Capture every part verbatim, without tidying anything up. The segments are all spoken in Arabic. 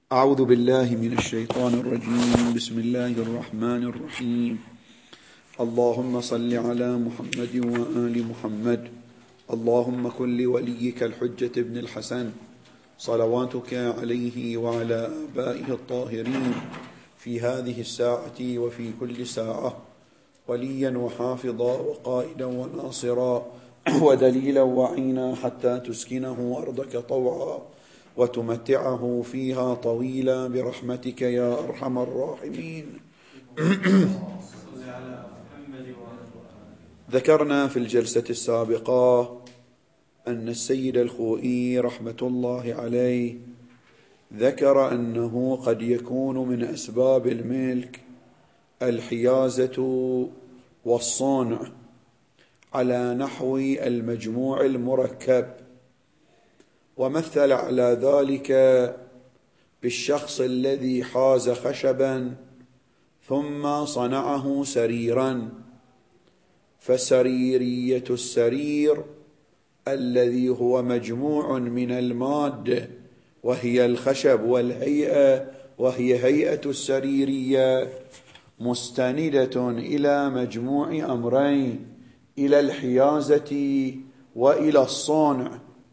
أعوذ بالله من الشيطان الرجيم. بسم الله الرحمن الرحيم. اللهم صل على محمد وآل محمد. اللهم كن لوليك الحجة ابن الحسن صلواتك عليه وعلى آبائه الطاهرين في هذه الساعة وفي كل ساعة وليا وحافظا وقائدا وناصرا ودليلا وعينا حتى تسكنه أرضك طوعا وتمتعه فيها طويلا برحمتك يا أرحم الراحمين. ذكرنا في الجلسة السابقة أن السيد الخوئي رحمة الله عليه ذكر أنه قد يكون من أسباب الملك الحيازة والصنع على نحو المجموع المركب، ومثل على ذلك بالشخص الذي حاز خشبا ثم صنعه سريرا، فسريرية السرير الذي هو مجموع من المادة وهي الخشب والهيئة، وهي هيئة السريرية مستندة إلى مجموع أمرين، إلى الحيازة وإلى الصنع.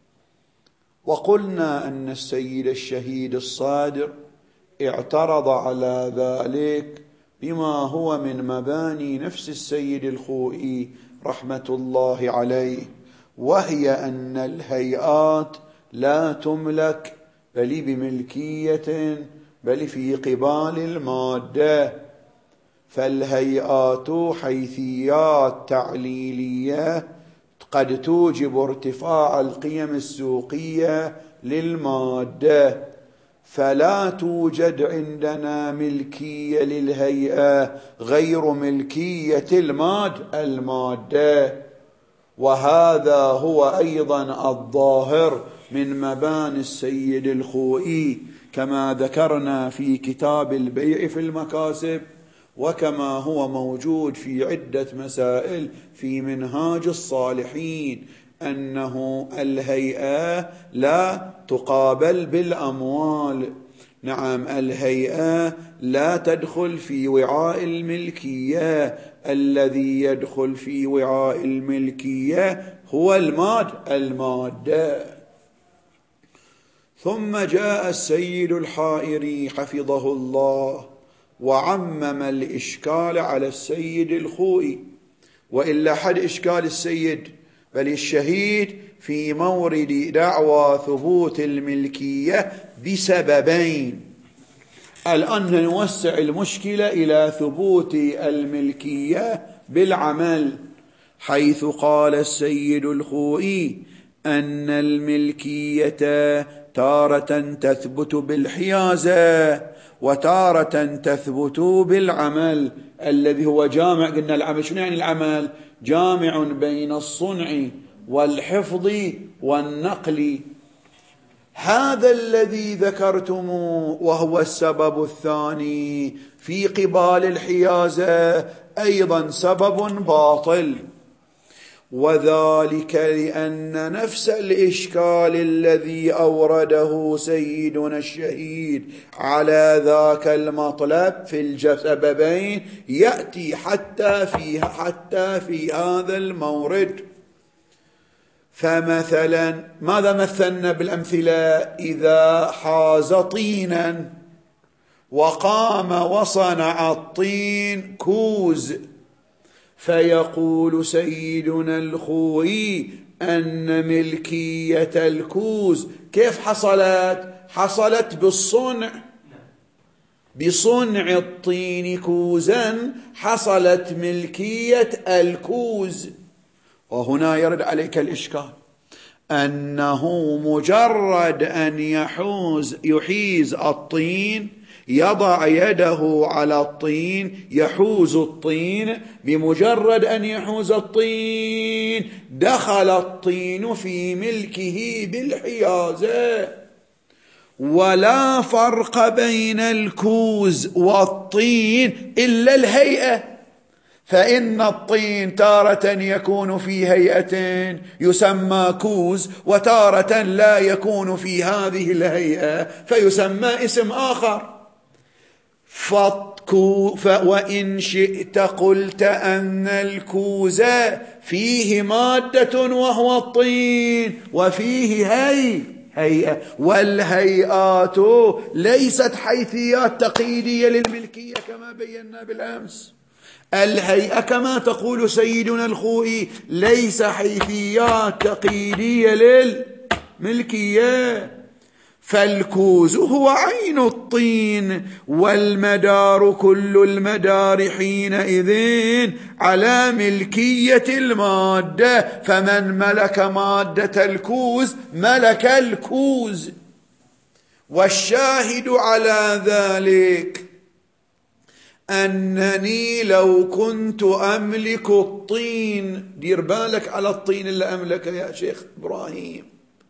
وقلنا أن السيد الشهيد الصادق اعترض على ذلك بما هو من مباني نفس السيد الخوئي رحمة الله عليه، وهي أن الهيئات لا تملك بل بملكية بل في قبال المادة، فالهيئات حيثيات تعليلية قد توجب ارتفاع القيم السوقية للمادة، فلا توجد عندنا ملكية للهيئة غير ملكية المادة المادة وهذا هو أيضا الظاهر من مباني السيد الخوئي كما ذكرنا في كتاب البيع في المكاسب، وكما هو موجود في عدة مسائل في منهاج الصالحين، أنه الهيئة لا تقابل بالأموال. نعم، الهيئة لا تدخل في وعاء الملكية، الذي يدخل في وعاء الملكية هو الماد المادة. ثم جاء السيد الحائري حفظه الله وعمم الإشكال على السيد الخوئي، وإلا حد إشكال السيد بل الشهيد في مورد دعوى ثبوت الملكية بسببين. الآن نوسع المشكلة إلى ثبوت الملكية بالعمل، حيث قال السيد الخوئي أن الملكية تارة تثبت بالحيازة وتارة تثبت بالعمل الذي هو جامع. قلنا العمل شنو يعني؟ العمل جامع بين الصنع والحفظ والنقل. هذا الذي ذكرتموه وهو السبب الثاني في قبال الحيازة أيضا سبب باطل، وذلك لأن نفس الإشكال الذي أورده سيدنا الشهيد على ذاك المطلب في السببين يأتي حتى في حتى في هذا المورد. فمثلا ماذا مثلنا بالأمثلة؟ إذا حاز طينا وقام وصنع الطين كوز، فيقول سيدنا الخوئي أن ملكية الكوز كيف حصلت؟ حصلت بالصنع، بصنع الطين كوزا حصلت ملكية الكوز. وهنا يرد عليك الإشكال أنه مجرد أن يحوز يحيز الطين، يضع يده على الطين يحوز الطين، بمجرد أن يحوز الطين دخل الطين في ملكه بالحيازة، ولا فرق بين الكوز والطين إلا الهيئة. فإن الطين تارة يكون في هيئة يسمى كوز، وتارة لا يكون في هذه الهيئة فيسمى اسم آخر. وإن شئت قلت أن الكوز فيه مادة وهو الطين وفيه هي هيئة، والهيئات ليست حيثيات تقييدية للملكية كما بينا بالأمس. الهيئة كما تقول سيدنا الخوئي ليس حيثيات تقييدية للملكية. فالكوز هو عين الطين، والمدار كل المدار حينئذ على ملكية المادة، فمن ملك مادة الكوز ملك الكوز. والشاهد على ذلك أنني لو كنت أملك الطين، دير بالك على الطين اللي أملكه يا شيخ إبراهيم،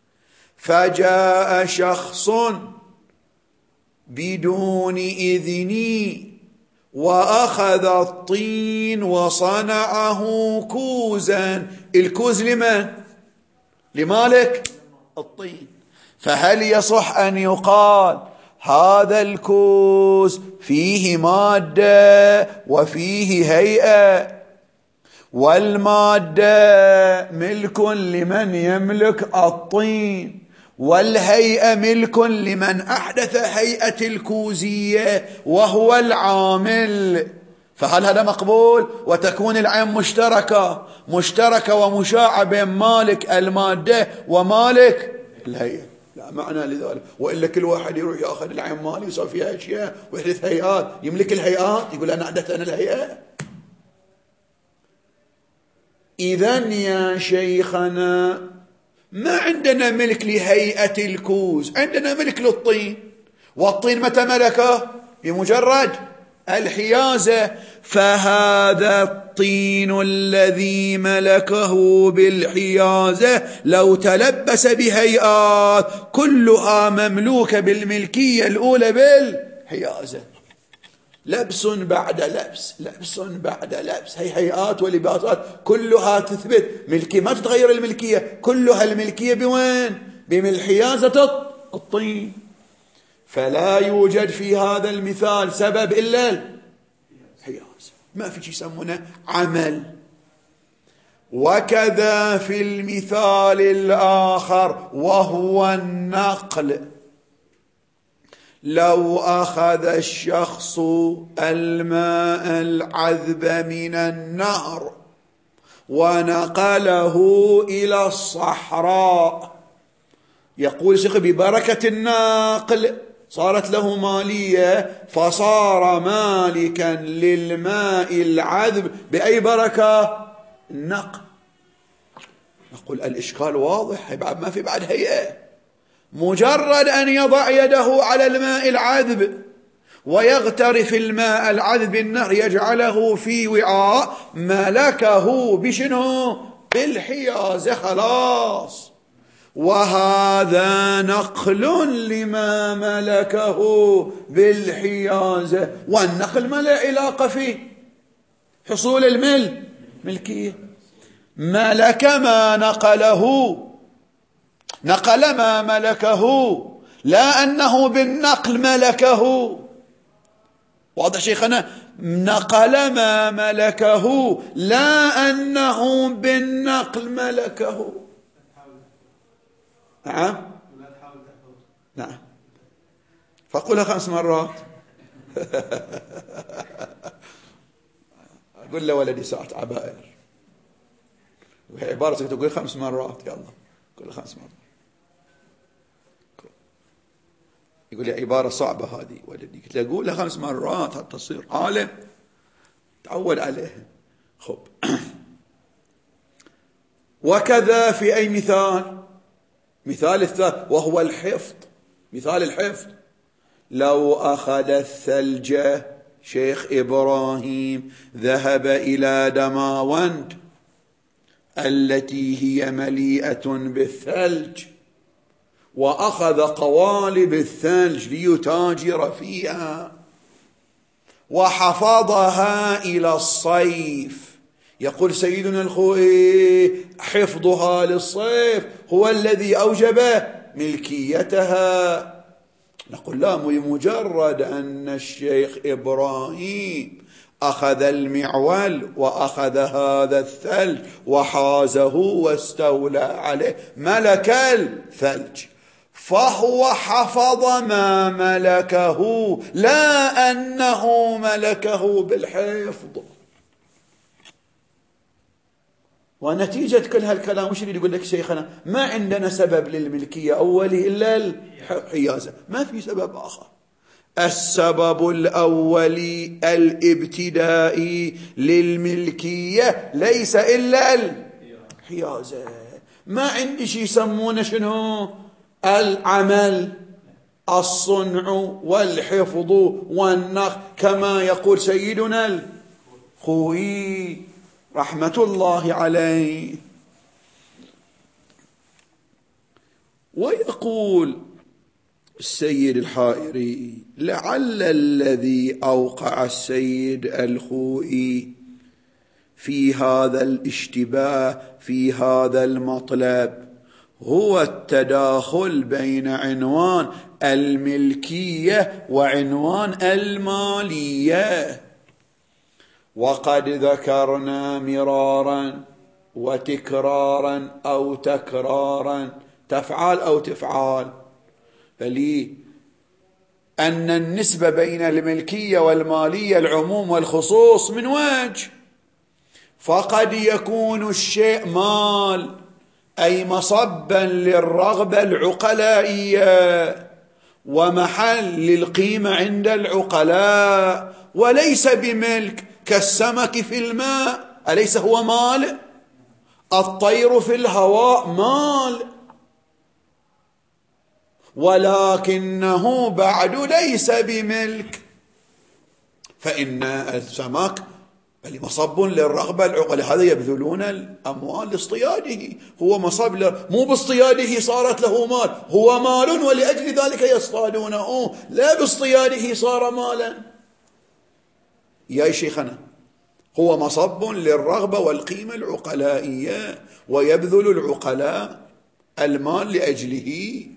فجاء شخص بدون إذني وأخذ الطين وصنعه كوزا. الكوز لمن؟ لمالك الطين. فهل يصح أن يقال هذا الكوز فيه مادة وفيه هيئة، والمادة ملك لمن يملك الطين، والهيئة ملك لمن أحدث هيئة الكوزية وهو العامل، فهل هذا مقبول؟ وتكون العين مشتركة مشتركة ومشاعة بين مالك المادة ومالك الهيئة. لا معنى لذلك. وإلا كل واحد يروح يأخذ العين مالي ويسوي فيها أشياء ويحدث هيئات، يملك الهيئات يقول أنا أحدث أنا الهيئة. إذن يا شيخنا ما عندنا ملك لهيئة الكوز، عندنا ملك للطين، والطين متى ملكه؟ بمجرد الحيازة. فهذا الطين الذي ملكه بالحيازة لو تلبس بهيئات كلها مملوكة بالملكية الأولى بالحيازة، لبس بعد لبس لبس بعد لبس، هي هيئات ولباسات كلها تثبت ملكية، ما تتغير الملكية، كلها الملكية بوين؟ بملحيازة الطين. فلا يوجد في هذا المثال سبب إلا الحيازة، ما في شيء يسمونه عمل. وكذا في المثال الآخر وهو النقل، لو أخذ الشخص الماء العذب من النهر ونقله إلى الصحراء، يقول شيخ ببركة النقل صارت له مالية، فصار مالكا للماء العذب بأي بركة؟ النقل. نقول الإشكال واضح، ما في بعد هيئة، مجرد أن يضع يده على الماء العذب ويغترف الماء العذب بالنهر يجعله في وعاء ملكه بشنو؟ بالحيازة، خلاص. وهذا نقل لما ملكه بالحيازة، والنقل ما له علاقة في حصول الملك ملكية. ملك ما نقله، نقل ما ملكه، لا أنه بالنقل ملكه. واضح شيخنا؟ نقل ما ملكه لا أنه بالنقل ملكه. نعم نعم، فقولها خمس مرات. أقول له ولدي ساعة عبائر، وهي عبارة تقول خمس مرات، يلا قول خمس مرات. يقول لي عبارة صعبة هذه ولدي، قلت له قولها خمس مرات حتى تصير عالم، تعود عليها. خب. وكذا في أي مثال؟ مثال الثالث وهو الحفظ، مثال الحفظ. لو أخذ الثلج شيخ إبراهيم ذهب إلى دماوند التي هي مليئة بالثلج وأخذ قوالب الثلج ليتاجر فيها، وحفظها إلى الصيف. يقول سيدنا الخوئي حفظها للصيف هو الذي أوجب ملكيتها. نقول لا، بمجرد أن الشيخ إبراهيم أخذ المعول وأخذ هذا الثلج وحازه واستولى عليه ملك الثلج، فهو حفظ ما ملكه، لا أنه ملكه بالحفظ. ونتيجة كل هالكلام وش اللي يقول لك شيخنا؟ ما عندنا سبب للملكية أولي إلا الحيازة، ما في سبب آخر. السبب الأولي الابتدائي للملكية ليس إلا الحيازة. ما عندي شيء يسمونه شنو؟ العمل، الصنع والحفظ والنخ، كما يقول سيدنا الخوئي رحمة الله عليه. ويقول السيد الحائري: لعل الذي أوقع السيد الخوئي في هذا الاشتباه في هذا المطلب هو التداخل بين عنوان الملكية وعنوان المالية. وقد ذكرنا مرارا وتكرارا أو تكرارا، تفعال أو تفعال، فلي أن النسبة بين الملكية والمالية العموم والخصوص من وجه. فقد يكون الشيء مال، أي مصبا للرغبة العقلائية ومحل للقيمة عند العقلاء، وليس بملك، كالسمك في الماء أليس هو مال؟ الطير في الهواء مال، ولكنه بعد ليس بملك. فإن السمك بل مصب للرغبة العقلائية، هذا يبذلون الأموال لاصطياده، هو مصب ل... مو باصطياده صارت له مال، هو مال ولأجل ذلك يصطادونه، لا باصطياده صار مالا. يا شيخنا، هو مصب للرغبة والقيمة العقلائية، ويبذل العقلاء المال لأجله.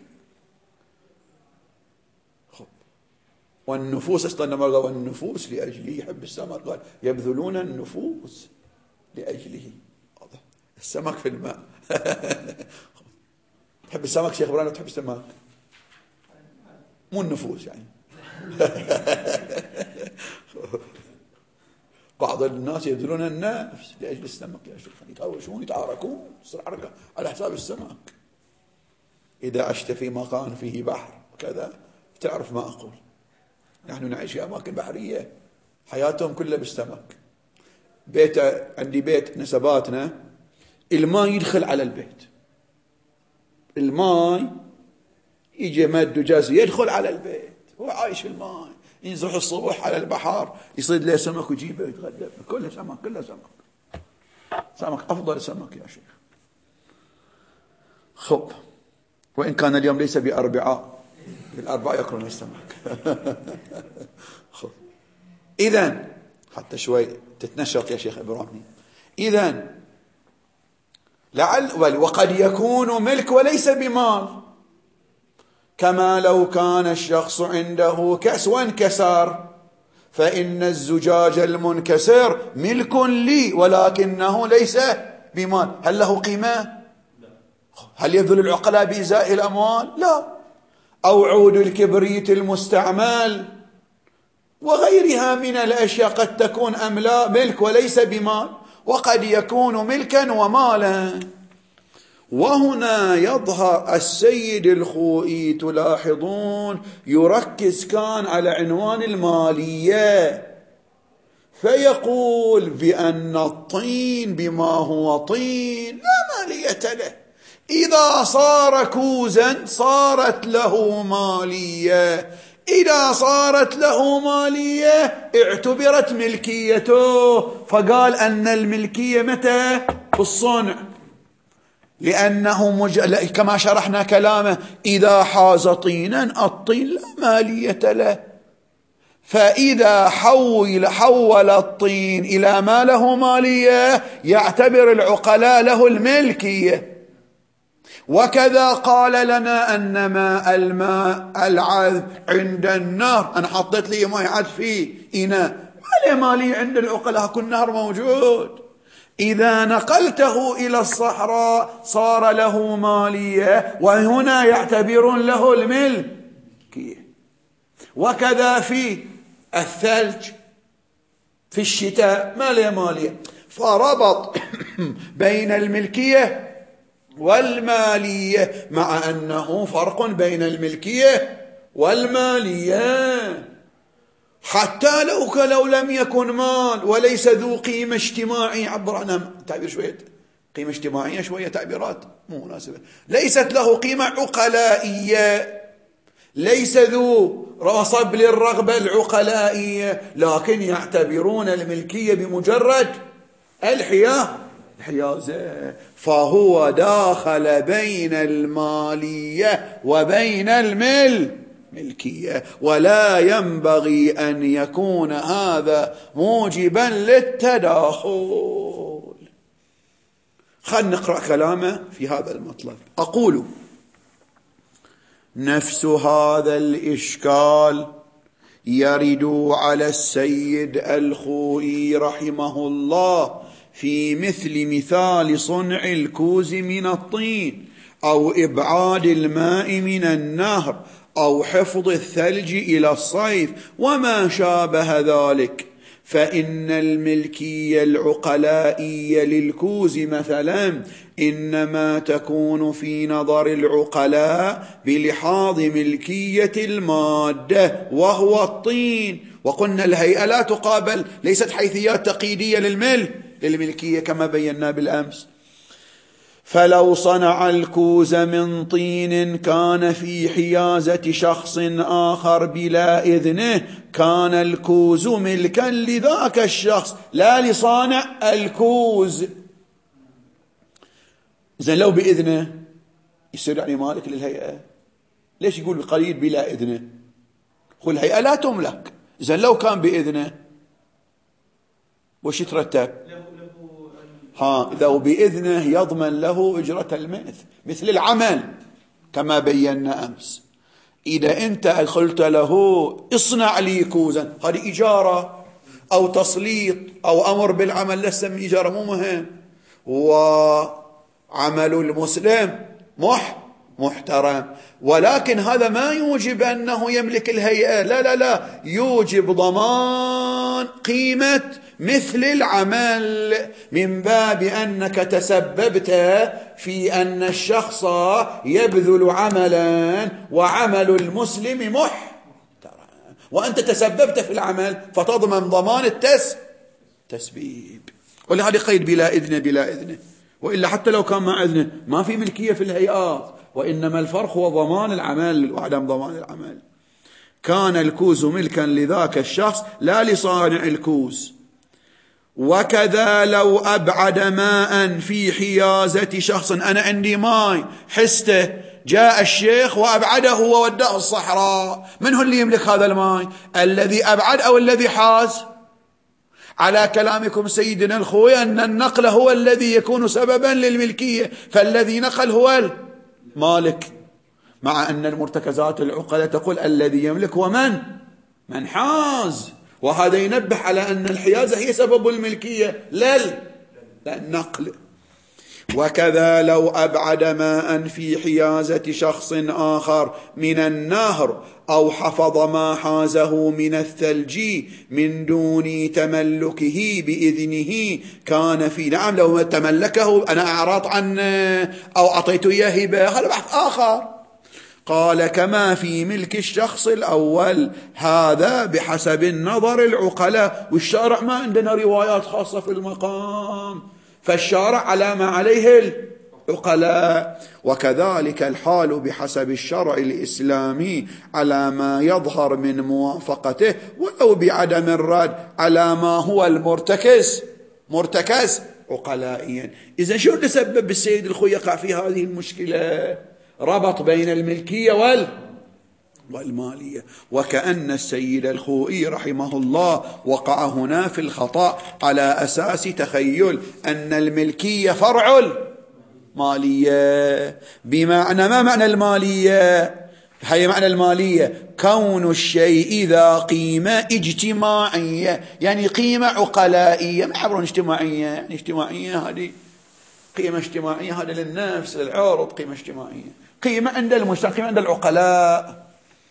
والنفوس استنى والنفوس لأجله، يحب السمك، قال يبذلون النفوس لأجله. السمك في الماء. تحب السمك شيخ إبراهيم؟ تحب السمك؟ مو النفوس يعني. بعض الناس يبذلون النفس لأجل السمك يا شيخ، يتهاوشون يتعاركون تصير حركة على حساب السمك. إذا عشت في مكان فيه بحر كذا تعرف ما أقول. نحن نعيش في أماكن بحرية حياتهم كلها بالسمك. بيت عندي بيت نسباتنا الماء يدخل على البيت، الماء يجي مد وجاز يدخل على البيت، هو عايش في الماء، ينزح الصبح على البحر يصيد له سمك ويجيبه ويتغدى، كله سمك، كله سمك، سمك أفضل سمك يا شيخ. خب، وإن كان اليوم ليس بأربعاء، بالأربعاء يأكلون السمك. خب، إذن حتى شوي تتنشط يا شيخ إبراهيم. إذن لعل وقد يكون ملك وليس بمال، كما لو كان الشخص عنده كأس وانكسر، فإن الزجاج المنكسر ملك لي ولكنه ليس بمال. هل له قيمة؟ هل يبذل العقلاء بإزاء الأموال؟ لا. أو عود الكبريت المستعمل وغيرها من الأشياء قد تكون أملاء ملك وليس بمال، وقد يكون ملكا ومالا. وهنا يظهر السيد الخوئي تلاحظون يركز كان على عنوان المالية، فيقول بأن الطين بما هو طين لا مالية له، إذا صار كوزا صارت له مالية، إذا صارت له مالية اعتبرت ملكيته. فقال أن الملكية متى؟ بالصنع، لأنه مج... كما شرحنا كلامه إذا حاز طينا الطين لا مالية له، فإذا حول, حول الطين إلى ما له مالية يعتبر العقلاء له الملكية. وكذا قال لنا أن ماء الماء العذب عند النهر، أنا حطيت لي ماء عذب في إناء ما له مالية عند العقلاء، كل نهر موجود، إذا نقلته إلى الصحراء صار له مالية، وهنا يعتبرون له الملكية. وكذا في الثلج في الشتاء ما له مالية، فربط بين الملكية والمالية، مع أنه فرق بين الملكية والمالية. حتى لو لو لم يكن مال وليس ذو قيمة اجتماعية، عبر عنها تعبير شوية قيمة اجتماعية، شوية تعبيرات مو مناسبة، ليست له قيمة عقلائية، ليس ذو رصب للرغبة العقلائية، لكن يعتبرون الملكية بمجرد الحياة الحيازة، فهو داخل بين المالية وبين الملكية، ولا ينبغي أن يكون هذا موجبا للتداخل. خلنا نقرأ كلامه في هذا المطلب. أقول: نفس هذا الإشكال يرد على السيد الخوئي رحمه الله في مثل مثال صنع الكوز من الطين، أو إبعاد الماء من النهر، أو حفظ الثلج إلى الصيف وما شابه ذلك. فإن الملكية العقلائية للكوز مثلا إنما تكون في نظر العقلاء بلحاظ ملكية المادة وهو الطين. وقلنا الهيئة لا تقابل، ليست حيثيات تقييدية للملك للملكية كما بينا بالأمس. فلو صنع الكوز من طين كان في حيازة شخص آخر بلا إذنه كان الكوز ملكا لذاك الشخص لا لصانع الكوز. إذن لو بإذنه يصير يعني مالك للهيئة. ليش يقول قليل بلا إذنه؟ قل الهيئة لا تملك. إذن لو كان بإذنه وش يترتب؟ ها إذا بإذنه يضمن له أجرة المثل مثل العمل كما بينا أمس. إذا أنت قلت له اصنع لي كوزا، هذه إجارة أو تسليط أو أمر بالعمل، لسه من إجارة مو مهم. وعمل المسلم مح محترم، ولكن هذا ما يوجب أنه يملك الهيئة، لا لا لا، يوجب ضمان قيمة مثل العمل من باب أنك تسببت في أن الشخص يبذل عملا وعمل المسلم محترم، وأنت تسببت في العمل فتضمن ضمان التس تسبيب. ولهذا قيد بلا إذن بلا إذنه، وإلا حتى لو كان مع إذنه ما في ملكية في الهيئات، وإنما الفرق هو ضمان العمل وعدم ضمان العمل. كان الكوز ملكا لذاك الشخص لا لصانع الكوز. وكذا لو أبعد ماء في حيازة شخص، أنا عندي ماء حسته، جاء الشيخ وأبعده ووداه الصحراء، من هو اللي يملك هذا الماء؟ الذي أبعد أو الذي حاز؟ على كلامكم سيدنا الخوي أن النقل هو الذي يكون سببا للملكية، فالذي نقل هو المالك، مع أن المرتكزات العقلاء تقول الذي يملك ومن من حاز، وهذا ينبه على أن الحيازة هي سبب الملكية لا النقل. وكذا لو أبعد ماء في حيازة شخص آخر من النهر أو حفظ ما حازه من الثلج من دون تملكه بإذنه كان في، نعم لو تملكه أنا أعرض عنه أو أعطيته إياه هبة هذا بحث آخر. قال كما في ملك الشخص الأول، هذا بحسب النظر العقلاء، والشارع ما عندنا روايات خاصة في المقام، فالشارع على ما عليه العقلاء. وكذلك الحال بحسب الشرع الإسلامي على ما يظهر من موافقته ولو بعدم الرد على ما هو المرتكز مرتكز عقلائيا. إذا شو تسبب السيد الخوي يقع في هذه المشكلة؟ ربط بين الملكية والمالية. وكأن السيد الخوئي رحمه الله وقع هنا في الخطأ على أساس تخيل أن الملكية فرع المالية، بمعنى ما معنى المالية؟ هي معنى المالية كون الشيء ذا قيمة اجتماعية، يعني قيمة عقلائية، ما يعبرون اجتماعية، يعني اجتماعية هذه قيمة اجتماعية، هذا للنفس للعرض قيمة اجتماعية، قيمة عند المجتمع، قيمة عند العقلاء.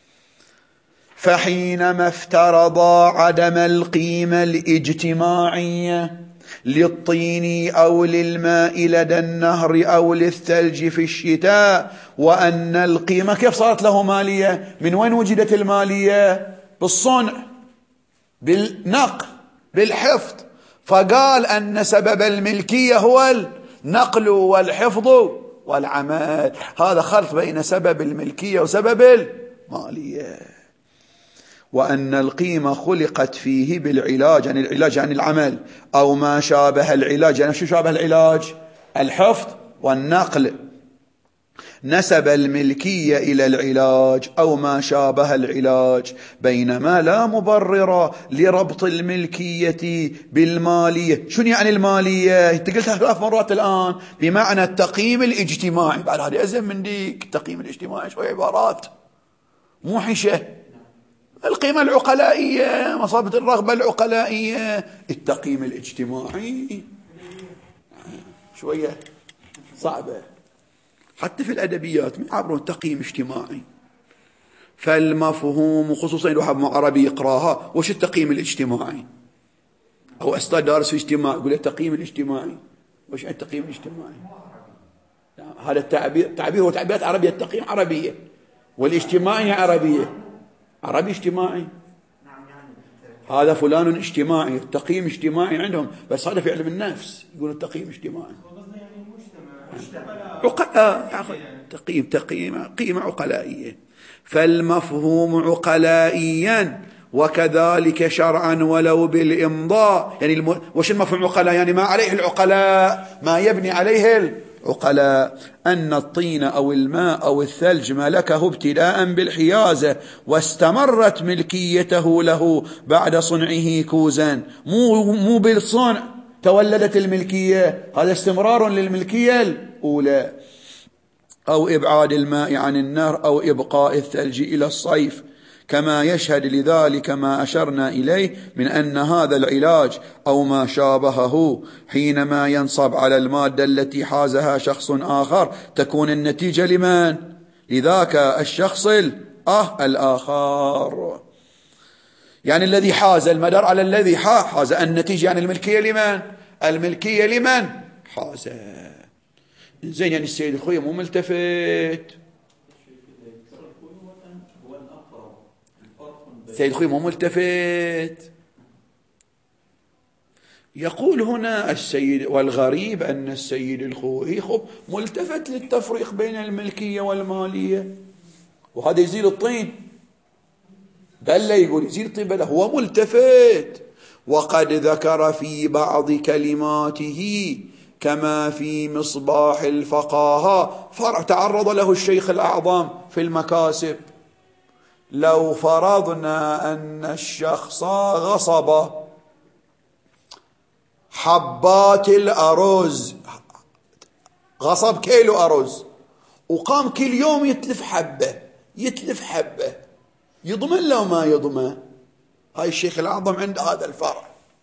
فحينما افترض عدم القيمة الاجتماعية للطين أو للماء لدى النهر أو للثلج في الشتاء، وأن القيمة كيف صارت له مالية؟ من وين وجدت المالية؟ بالصنع، بالنقل، بالحفظ. فقال أن سبب الملكية هو النقل والحفظ والعمل. هذا خلط بين سبب الملكية وسبب المالية. وأن القيمة خلقت فيه بالعلاج، يعني العلاج يعني العمل، أو ما شابه العلاج، يعني شو شابه العلاج؟ الحفظ والنقل. نسب الملكية إلى العلاج أو ما شابه العلاج، بينما لا مبرر لربط الملكية بالمالية. شنو يعني المالية؟ انت قلتها ثلاث مرات الآن، بمعنى التقييم الاجتماعي. بعد هذه أزم من ديك، التقييم الاجتماعي شوية عبارات موحشة. القيمة العقلائية، مصابة الرغبة العقلائية. التقييم الاجتماعي شوية صعبة، حتى في الأدبيات ما يعبرون تقييم اجتماعي. فالمفهوم، خصوصا الواحد مع عربي يقراها، وش التقييم الاجتماعي؟ أو أستاذ دارس في اجتماع يقول التقييم الاجتماعي، وش التقييم الاجتماعي؟ هذا التعبير تعبير هو تعبيرات عربية، التقييم عربية والاجتماعي عربية. عربي اجتماعي، هذا فلان اجتماعي، التقييم اجتماعي عندهم، بس هذا في علم النفس يقولون التقييم اجتماعي. عقلاء، تقييم تقييم قيمة عقلائية. فالمفهوم عقلائيا وكذلك شرعا ولو بالإمضاء. يعني الم... وش المفهوم عقلاء؟ يعني ما عليه العقلاء، ما يبني عليه العقلاء. أن الطين أو الماء أو الثلج ملكه ابتداء بالحيازة، واستمرت ملكيته له بعد صنعه كوزا. مو, مو بالصنع تولدت الملكية، هذا استمرار للملكية الأولى. أو إبعاد الماء عن النهر أو إبقاء الثلج إلى الصيف، كما يشهد لذلك ما أشرنا إليه من أن هذا العلاج أو ما شابهه حينما ينصب على المادة التي حازها شخص آخر تكون النتيجة لمن؟ لذاك الشخص الآه الآخر. يعني الذي حاز المدار على الذي حاز النتيجة، يعني الملكية لمن؟ الملكية لمن حاز. زين، يعني السيد الخوي مو ملتفت، السيد الخوي مو ملتفت. يقول هنا السيد، والغريب أن السيد الخوئي ملتفت للتفريق بين الملكية والمالية، وهذا يزيل الطين. بل لا يقول يزيل الطين، بل هو ملتفت. وقد ذكر في بعض كلماته كما في مصباح الفقاهة فرع تعرض له الشيخ الأعظم في المكاسب: لو فرضنا أن الشخص غصب حبات الأرز، غصب كيلو أرز وقام كل يوم يتلف حبة يتلف حبة، يضمن لو ما يضمن؟ هاي الشيخ الأعظم عند هذا الفرع.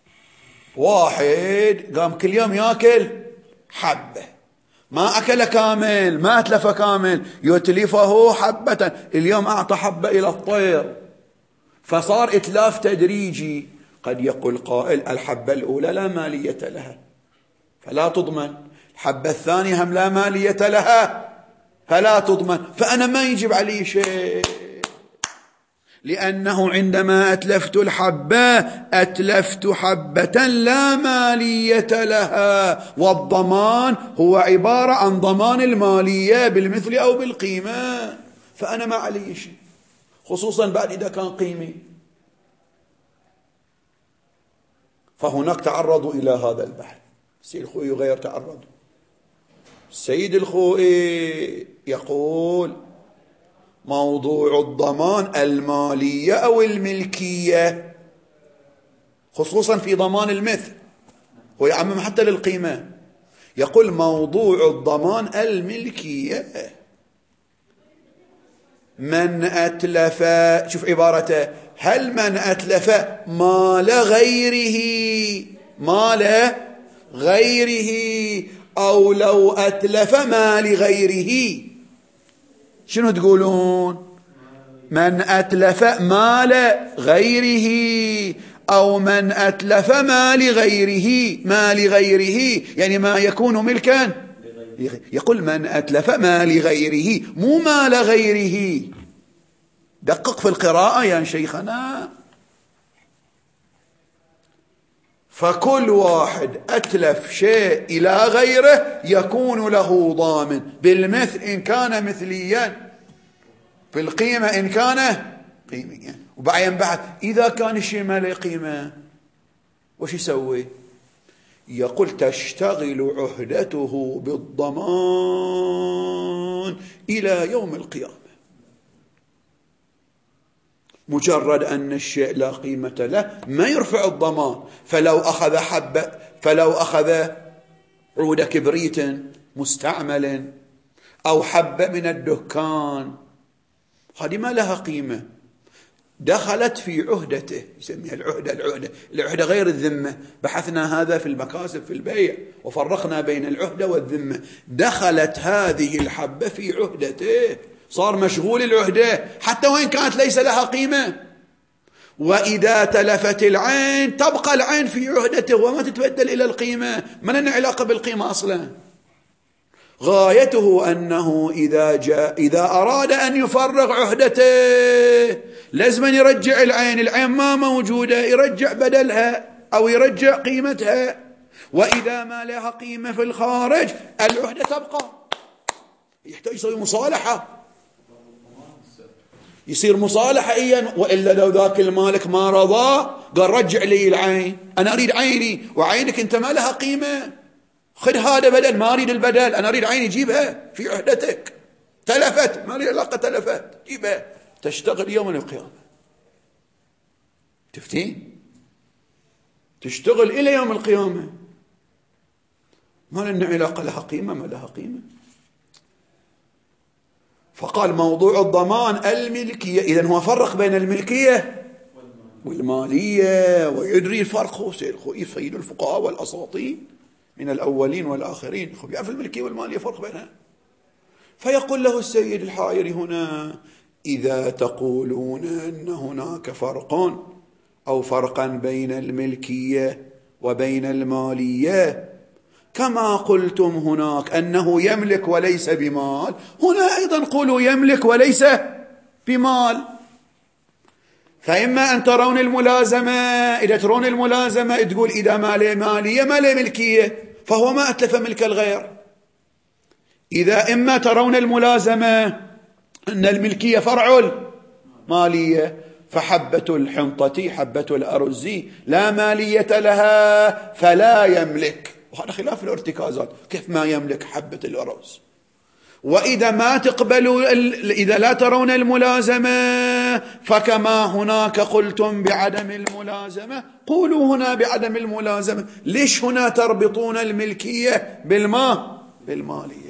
واحد قام كل يوم يأكل حبة، ما أكل كامل، ما أتلف كامل، يتلفه حبة، اليوم أعطى حبة إلى الطير، فصار إتلاف تدريجي. قد يقول قائل الحبة الأولى لا مالية لها فلا تضمن، الحبة الثانية هم لا مالية لها فلا تضمن، فأنا ما يجب علي شيء، لأنه عندما أتلفت الحبة أتلفت حبة لا مالية لها، والضمان هو عبارة عن ضمان المالية بالمثل أو بالقيمة، فأنا ما علي شيء، خصوصا بعد إذا كان قيمي. فهناك تعرضوا إلى هذا البحث. السيد الخوئي غير تعرضوا. السيد الخوئي يقول موضوع الضمان المالية أو الملكية، خصوصا في ضمان المثل، ويعمم حتى للقيمة. يقول موضوع الضمان الملكية. من أتلف، شوف عبارته، هل من أتلف مال غيره، مال غيره، أو لو أتلف مال غيره، شنو تقولون؟ من أتلف مال غيره أو من أتلف مال غيره، مال غيره يعني ما يكون ملكا. يقول من أتلف مال غيره مو مال غيره. دقق في القراءة يا شيخنا. فكل واحد أتلف شيء إلى غيره يكون له ضامن، بالمثل إن كان مثليا، بالقيمة إن كان قيميا. وبعدين بعد إذا كان الشيء ما له قيمة وش يسوي؟ يقول تشتغل عهدته بالضمان إلى يوم القيامة، مجرد أن الشيء لا قيمة له ما يرفع الضمان. فلو أخذ حبة، فلو أخذ عود كبريت مستعمل أو حبة من الدكان، هذه ما لها قيمة، دخلت في عهدته، يسميها العهدة. العهدة العهدة غير الذمة، بحثنا هذا في المكاسب في البيع وفرقنا بين العهدة والذمة. دخلت هذه الحبة في عهدته، صار مشغول العهدة حتى وإن كانت ليس لها قيمة. وإذا تلفت العين تبقى العين في عهدته وما تتبدل إلى القيمة، ما لنا علاقة بالقيمة أصلا. غايته أنه إذا جاء إذا أراد أن يفرغ عهدته لازم يرجع العين، العين ما موجودة يرجع بدلها أو يرجع قيمتها. وإذا ما لها قيمة في الخارج العهدة تبقى. يحتاج يسوي مصالحة، يصير مصالحة إيا، وإلا لو ذاك المالك ما رضى قال رجع لي العين، أنا أريد عيني، وعينك أنت ما لها قيمة، خذ هذا بدل، ما أريد البدل، أنا أريد عيني، جيبها في عهدتك. تلفت ما لي علاقة، تلفت جيبها، تشتغل يوم القيامة. تفتين تشتغل إلى يوم القيامة، ما لنا علاقة، لها قيمة ما لها قيمة. فقال موضوع الضمان الملكية. إذن هو فرق بين الملكية والمالية، ويدري الفرق. هو سيد الفقهاء والأساطين من الأولين والآخرين يعرف الملكية والمالية فرق بينها. فيقول له السيد الحائري هنا: إذا تقولون أن هناك فرق أو فرقا بين الملكية وبين المالية كما قلتم هناك أنه يملك وليس بمال، هنا أيضا قولوا يملك وليس بمال. فإما أن ترون الملازمة، إذا ترون الملازمة تقول إذا ما له مالية ما له ملكية فهو ما أتلف ملك الغير. إذا إما ترون الملازمة أن الملكية فرع المالية، فحبة الحنطة حبة الأرز لا مالية لها فلا يملك، وهذا خلاف الارتكازات، كيف ما يملك حبة الأرز. وإذا ما تقبلوا، إذا لا ترون الملازمة فكما هناك قلتم بعدم الملازمة قولوا هنا بعدم الملازمة. ليش هنا تربطون الملكية بالما بالمالية؟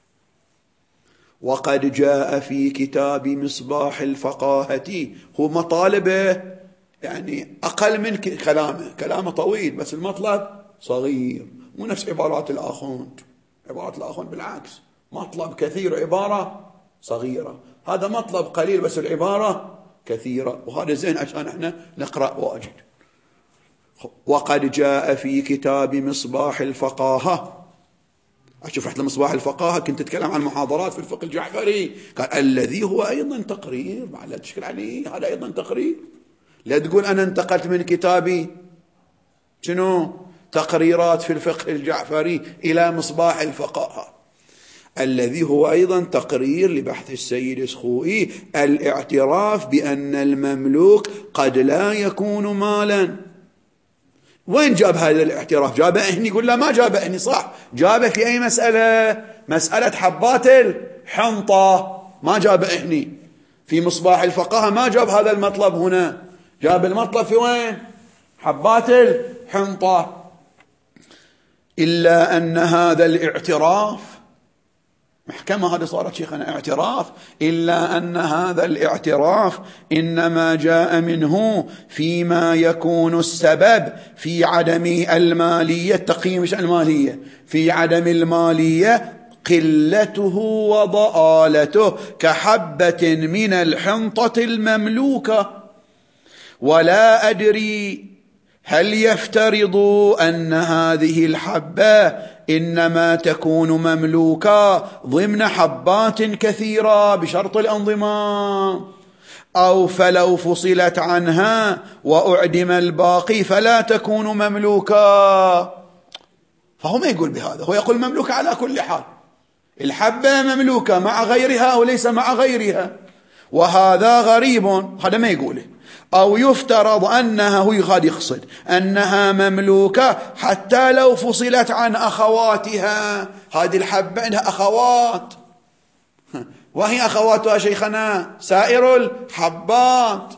وقد جاء في كتاب مصباح الفقاهة، هو مطالبه يعني أقل من كلامه، كلامه طويل بس المطلب صغير، مو نفس عبارات الآخوند. عبارات الآخوند بالعكس مطلب كثير عبارة صغيرة، هذا مطلب قليل بس العبارة كثيرة، وهذا زين عشان احنا نقرأ واجد. وقد جاء في كتاب مصباح الفقاهة، أشوف رحت لمصباح الفقاهة كنت أتكلم عن محاضرات في الفقه الجعفري، قال الذي هو أيضا تقرير، ما لا تشكل عليه، هذا أيضا تقرير. لا تقول أنا انتقلت من كتابي شنو تقريرات في الفقه الجعفري إلى مصباح الفقاهة، الذي هو أيضا تقرير لبحث السيد السخوئي، الاعتراف بأن المملوك قد لا يكون مالا. وين جاب هذا الاعتراف؟ جابه هني؟ يقول لا ما جابه هني، صح، جابه في أي مسألة؟ مسألة حبات الحنطة، ما جابه هني. في مصباح الفقاهة ما جاب هذا المطلب هنا، جاب المطلب في وين؟ حبات الحنطة. إلا أن هذا الاعتراف، محكمة هذه صارت شيخنا اعتراف، إلا أن هذا الاعتراف إنما جاء منه فيما يكون السبب في عدم المالية، التقييم مش المالية، في عدم المالية قلته وضآلته، كحبة من الحنطة المملوكة. ولا أدري هل يفترض أن هذه الحبة إنما تكون مملوكة ضمن حبات كثيرة بشرط الانضمام، أو فلو فصلت عنها وأعدم الباقي فلا تكون مملوكة. فهو ما يقول بهذا، هو يقول مملوكة على كل حال، الحبة مملوكة مع غيرها وليس مع غيرها، وهذا غريب، هذا ما يقوله. أو يفترض أنها، هو قد يقصد أنها مملوكة حتى لو فصلت عن أخواتها، هذه الحبة عندها أخوات، وهي أخواتها شيخنا سائر الحبات.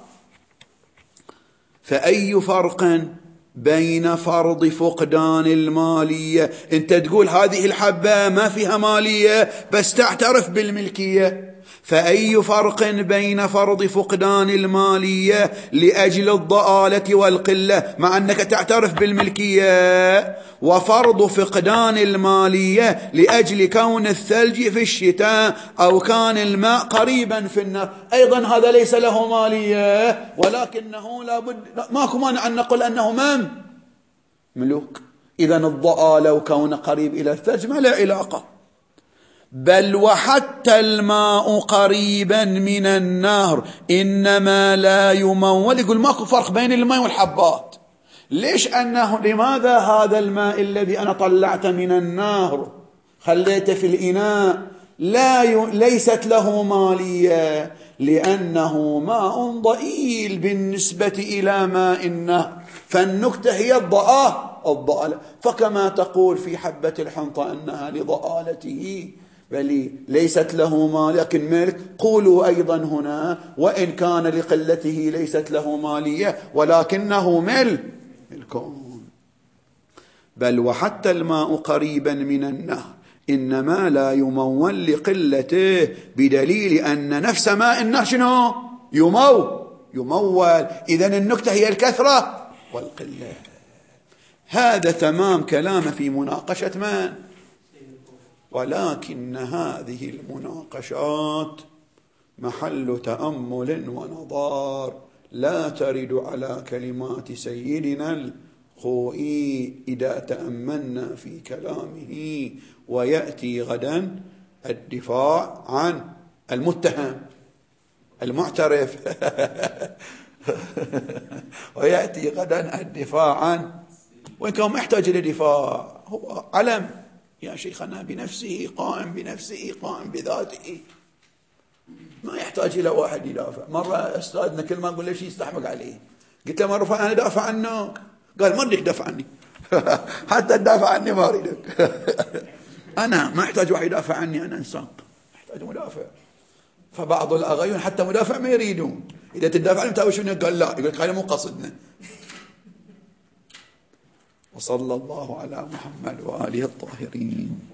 فأي فرق بين فرض فقدان المالية، أنت تقول هذه الحبة ما فيها مالية بس تعترف بالملكية، فأي فرق بين فرض فقدان المالية لأجل الضآلة والقلة مع أنك تعترف بالملكية، وفرض فقدان المالية لأجل كون الثلج في الشتاء أو كان الماء قريبا في النار، أيضا هذا ليس له مالية، ولكنه لابد ماكو مانع أن نقول أنه من ملوك. إذن الضآلة وكون قريب إلى الثلج ما لا علاقة. بل وحتى الماء قريبا من النهر إنما لا يمول. يقول ماكو فرق بين الماء والحبات. ليش أنه لماذا هذا الماء الذي أنا طلعت من النهر خليته في الإناء لا ي... ليست له مالية؟ لأنه ماء ضئيل بالنسبة إلى ماء النهر، فالنكتة هي الضآلة الضآلة. فكما تقول في حبة الحنطة أنها لضآلته بل ليست له مال لكن ملك، قولوا أيضا هنا وإن كان لقلته ليست له مالية ولكنه ملك. بل وحتى الماء قريبا من النهر إنما لا يمول لقلته، بدليل أن نفس ماء النهر شنو يمو يمول. إذن النكتة هي الكثرة والقلة. هذا تمام كلام في مناقشة من؟ ولكن هذه المناقشات محل تأمل ونظار، لا ترد على كلمات سيدنا الخوئي إذا تأملنا في كلامه. ويأتي غدا الدفاع عن المتهم المعترف ويأتي غدا الدفاع عن، وإن كان محتاج لدفاع، هو علم يا شيخنا بنفسه، قائم بنفسه، قائم بذاته، ما يحتاج إلى واحد يدافع. مرة أستاذنا كل ما أقول له شيء يستحمق عليه، قلت له مرة أنا دافع عنك، قال ما أريدك دافع عني حتى تدافع عني ما أريدك أنا ما أحتاج واحد يدافع عني، أنا إنسان أحتاج مدافع. فبعض الأغيون حتى مدافع ما يريدون، إذا تدافع عنهم تاوي شنو؟ قال لا، يقول لك هذا مو قصدنا. وصلى الله على محمد وآله الطاهرين.